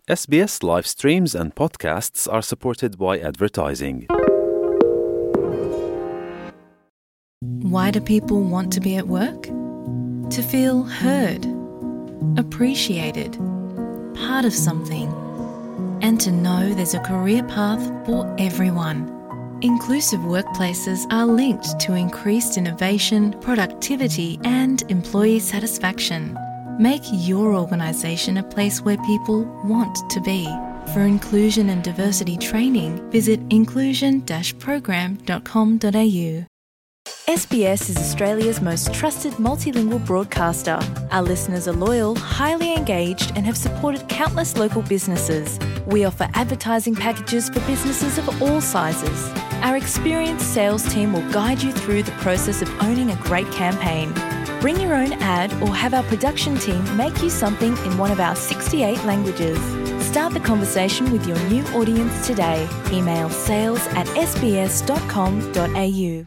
SBS live streams and podcasts are supported by advertising. Why do people want to be at work? To feel heard, appreciated, part of something, and to know there's a career path for everyone. Inclusive workplaces are linked to increased innovation, productivity, and employee satisfaction. Make your organisation a place where people want to be. For inclusion and diversity training, visit inclusion-program.com.au. SBS is Australia's most trusted multilingual broadcaster. Our listeners are loyal, highly engaged, and have supported countless local businesses. We offer advertising packages for businesses of all sizes. Our experienced sales team will guide you through the process of owning a great campaign. Bring your own ad or have our production team make you something in one of our 68 languages. Start the conversation with your new audience today. Email sales@sbs.com.au.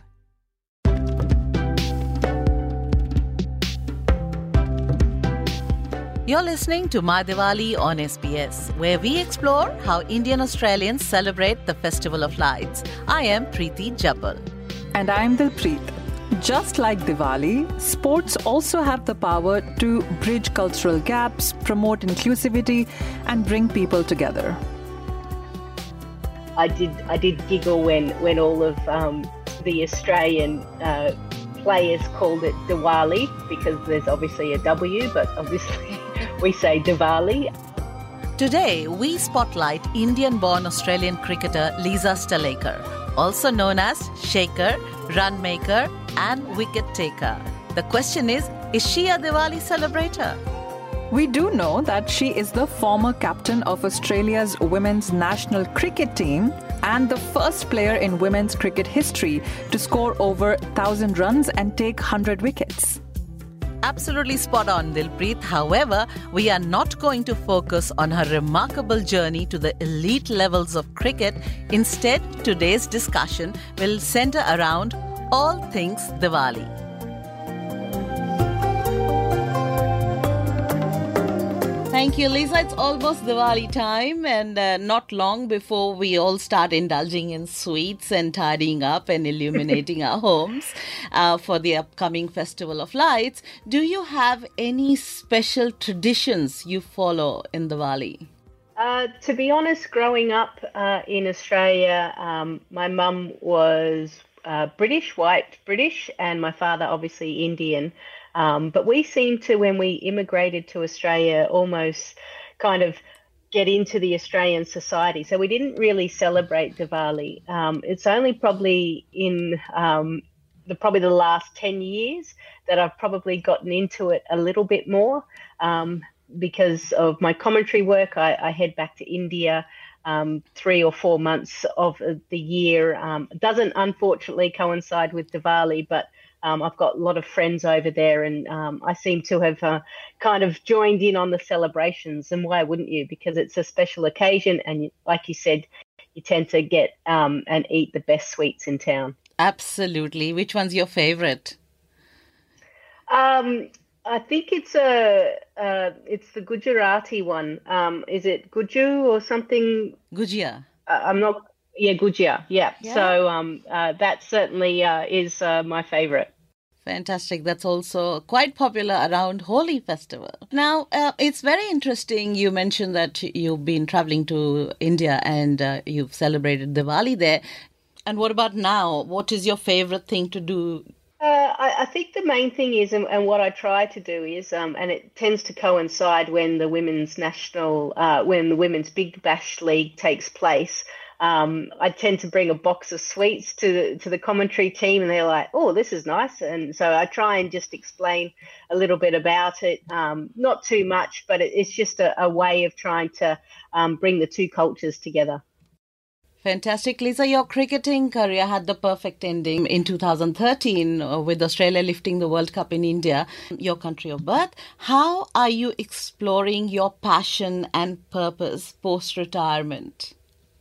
You're listening to My Diwali on SBS, where we explore how Indian Australians celebrate the Festival of Lights. I am Preeti Jabbal. And I'm Dilpreet. Just like Diwali, sports also have the power to bridge cultural gaps, promote inclusivity, and bring people together. I did giggle when all of the Australian players called it Diwali, because there's obviously a W, but obviously we say Diwali. Today, we spotlight Indian-born Australian cricketer Lisa Sthalekar, also known as Shaker, run maker, and wicket taker. The question is she a Diwali celebrator? We do know that she is the former captain of Australia's women's national cricket team and the first player in women's cricket history to score over 1,000 runs and take 100 wickets. Absolutely spot on, Dilpreet. However, we are not going to focus on her remarkable journey to the elite levels of cricket. Instead, today's discussion will center around all things Diwali. Thank you, Lisa. It's almost Diwali time, and not long before we all start indulging in sweets and tidying up and illuminating our homes for the upcoming Festival of Lights. Do you have any special traditions you follow in Diwali? To be honest, growing up in Australia, my mum was white British, and my father obviously Indian. But we seemed to, when we immigrated to Australia, almost kind of get into the Australian society. So we didn't really celebrate Diwali. It's only probably in the last 10 years that I've probably gotten into it a little bit more. Because of my commentary work, I head back to India 3 or 4 months of the year. Doesn't unfortunately coincide with Diwali, but I've got a lot of friends over there, and I seem to have kind of joined in on the celebrations. And why wouldn't you? Because it's a special occasion, and like you said, you tend to get and eat the best sweets in town. Absolutely. Which one's your favorite? I think it's the Gujarati one. Is it Guju or something? Gujia. I'm not. Yeah, Gujia. Yeah. So that certainly is my favorite. Fantastic. That's also quite popular around Holi festival. Now, it's very interesting. You mentioned that you've been traveling to India and you've celebrated Diwali there. And what about now? What is your favorite thing to do? I think the main thing is, and what I try to do is, and it tends to coincide when the women's Big Bash League takes place. I tend to bring a box of sweets to the commentary team, and they're like, "Oh, this is nice." And so I try and just explain a little bit about it, not too much, but it's just a way of trying to bring the two cultures together. Fantastic. Lisa, your cricketing career had the perfect ending in 2013 with Australia lifting the World Cup in India, your country of birth. How are you exploring your passion and purpose post-retirement?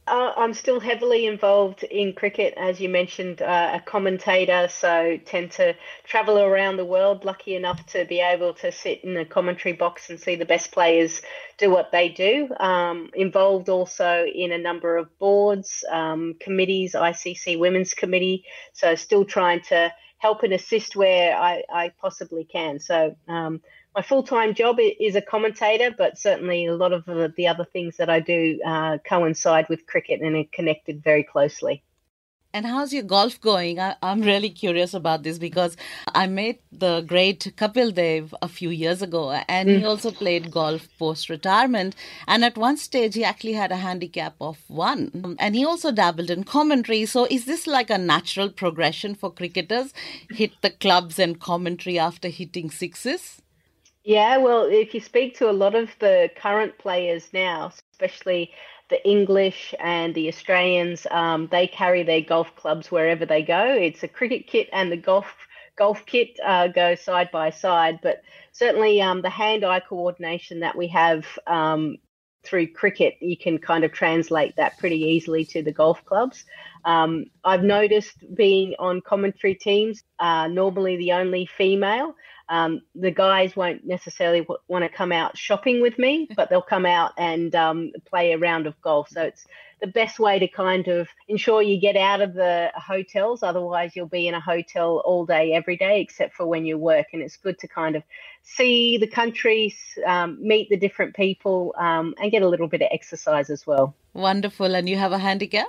I'm still heavily involved in cricket, as you mentioned, a commentator, so tend to travel around the world, lucky enough to be able to sit in a commentary box and see the best players do what they do. Involved also in a number of boards, committees, ICC Women's Committee, so still trying to help and assist where I possibly can. So my full-time job is a commentator, but certainly a lot of the other things that I do coincide with cricket and are connected very closely. And how's your golf going? I'm really curious about this because I met the great Kapil Dev a few years ago, and he also played golf post-retirement. And at one stage, he actually had a handicap of 1. And he also dabbled in commentary. So is this like a natural progression for cricketers? Hit the clubs and commentary after hitting sixes? Yeah, well, if you speak to a lot of the current players now, especially the English and the Australians, they carry their golf clubs wherever they go. It's a cricket kit and the golf kit go side by side. But certainly the hand-eye coordination that we have through cricket, you can kind of translate that pretty easily to the golf clubs. I've noticed being on commentary teams, normally the only female. The guys won't necessarily want to come out shopping with me, but they'll come out and play a round of golf. So it's the best way to kind of ensure you get out of the hotels. Otherwise, you'll be in a hotel all day, every day, except for when you work. And it's good to kind of see the countries, meet the different people, and get a little bit of exercise as well. Wonderful. And you have a handicap?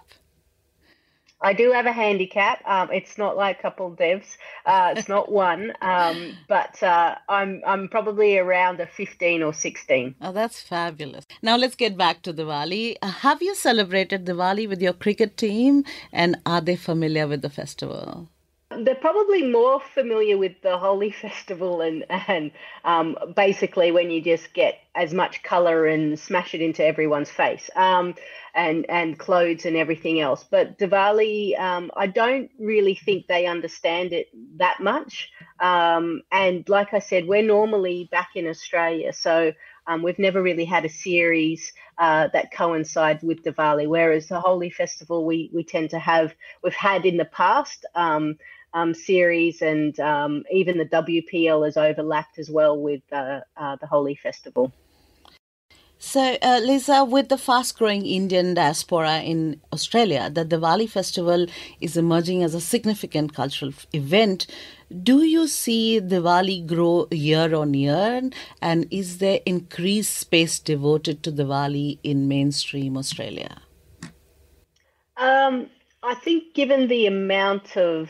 I do have a handicap. It's not like Kapil Dev's. It's not 1, but I'm probably around a 15 or 16. Oh, that's fabulous. Now let's get back to Diwali. Have you celebrated Diwali with your cricket team, and are they familiar with the festival? They're probably more familiar with the Holi festival and basically when you just get as much colour and smash it into everyone's face and clothes and everything else. But Diwali, I don't really think they understand it that much. And like I said, we're normally back in Australia, so we've never really had a series that coincides with Diwali, whereas the Holi festival we tend to have, we've had in the past series, and even the WPL has overlapped as well with the Holi festival. So, Lisa, with the fast-growing Indian diaspora in Australia, the Diwali festival is emerging as a significant cultural event. Do you see Diwali grow year on year? And is there increased space devoted to Diwali in mainstream Australia? I think given the amount of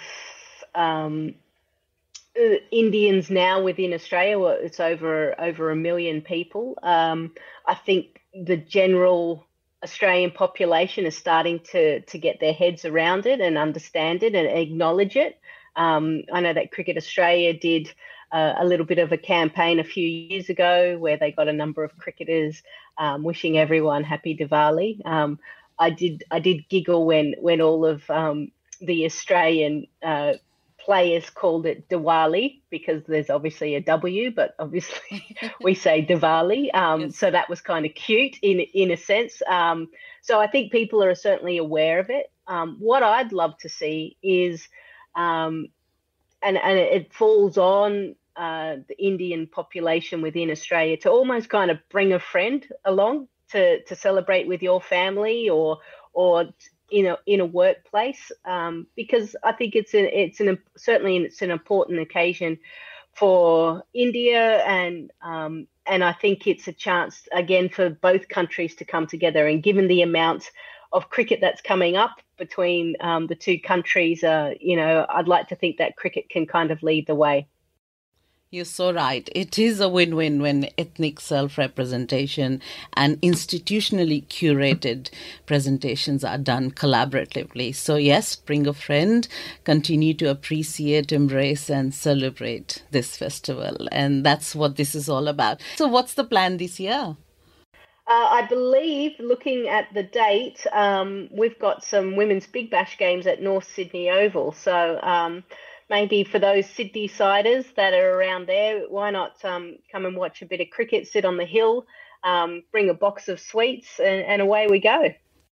Indians now within Australia, well, it's over 1 million people. I think the general Australian population is starting to get their heads around it and understand it and acknowledge it. I know that Cricket Australia did a little bit of a campaign a few years ago where they got a number of cricketers wishing everyone happy Diwali. I did giggle when all of the Australian players called it Diwali, because there's obviously a W, but obviously we say Diwali. Yes. So that was kind of cute in a sense. So I think people are certainly aware of it. What I'd love to see is, and it falls on the Indian population within Australia to almost kind of bring a friend along to celebrate with your family or in a workplace, because I think it's an important occasion for India, and I think it's a chance again for both countries to come together. And given the amount of cricket that's coming up between the two countries, I'd like to think that cricket can kind of lead the way. You're so right. It is a win-win when ethnic self-representation and institutionally curated presentations are done collaboratively. So yes, bring a friend, continue to appreciate, embrace and celebrate this festival. And that's what this is all about. So what's the plan this year? I believe, looking at the date, we've got some Women's Big Bash games at North Sydney Oval. So maybe for those Sydney-siders that are around there, why not come and watch a bit of cricket, sit on the hill, bring a box of sweets, and away we go.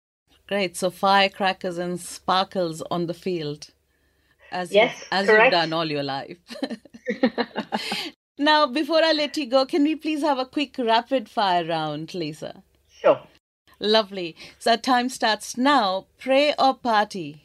Great. So firecrackers and sparkles on the field. As Yes, you've correct. done all your life. Now, before I let you go, can we please have a quick rapid fire round, Lisa? Sure. Lovely. So time starts now. Pray or party?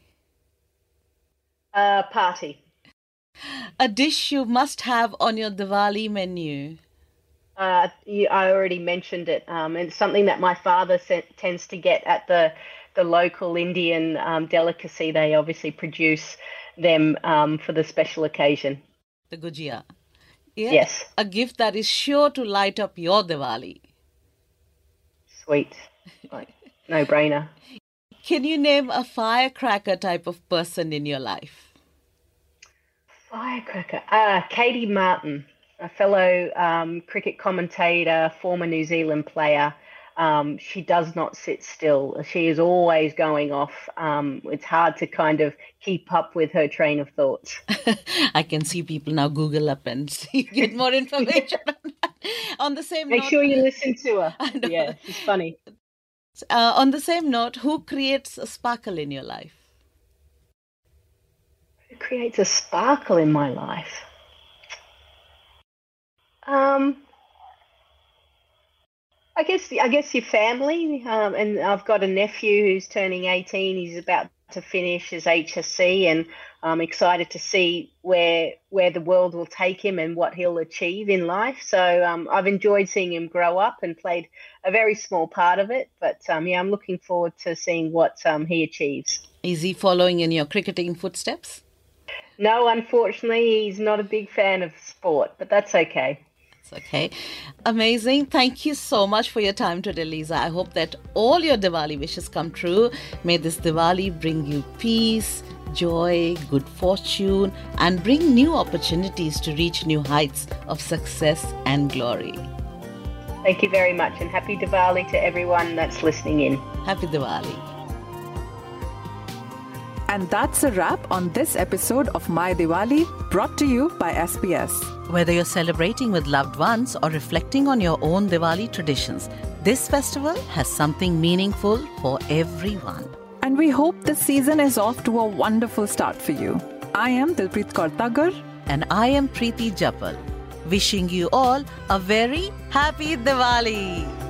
Party. A dish you must have on your Diwali menu. I already mentioned it. It's something that my father tends to get at the local Indian delicacy. They obviously produce them for the special occasion. The gujia. Yeah. Yes. A gift that is sure to light up your Diwali. Sweet. No brainer. Can you name a firecracker type of person in your life? Firecracker. Katie Martin, a fellow cricket commentator, former New Zealand player. She does not sit still. She is always going off. It's hard to kind of keep up with her train of thoughts. I can see people now Google up and get more information on that. On the same Make note, sure you listen to her. I know. Yeah, she's funny. On the same note, who creates a sparkle in your life? Who creates a sparkle in my life? I guess your family. And I've got a nephew who's turning 18. He's about to finish his HSC, and I'm excited to see where the world will take him and what he'll achieve in life. So I've enjoyed seeing him grow up and played a very small part of it. But I'm looking forward to seeing what he achieves. Is he following in your cricketing footsteps? No, unfortunately, he's not a big fan of sport, but that's okay. It's okay. Amazing. Thank you so much for your time today, Lisa. I hope that all your Diwali wishes come true. May this Diwali bring you peace, joy, good fortune, and bring new opportunities to reach new heights of success and glory. Thank you very much, and happy Diwali to everyone that's listening in. Happy Diwali. And that's a wrap on this episode of My Diwali, brought to you by SBS. Whether you're celebrating with loved ones or reflecting on your own Diwali traditions, this festival has something meaningful for everyone. And we hope this season is off to a wonderful start for you. I am Dilpreet Kaur Taggar. And I am Preeti Japal, wishing you all a very happy Diwali.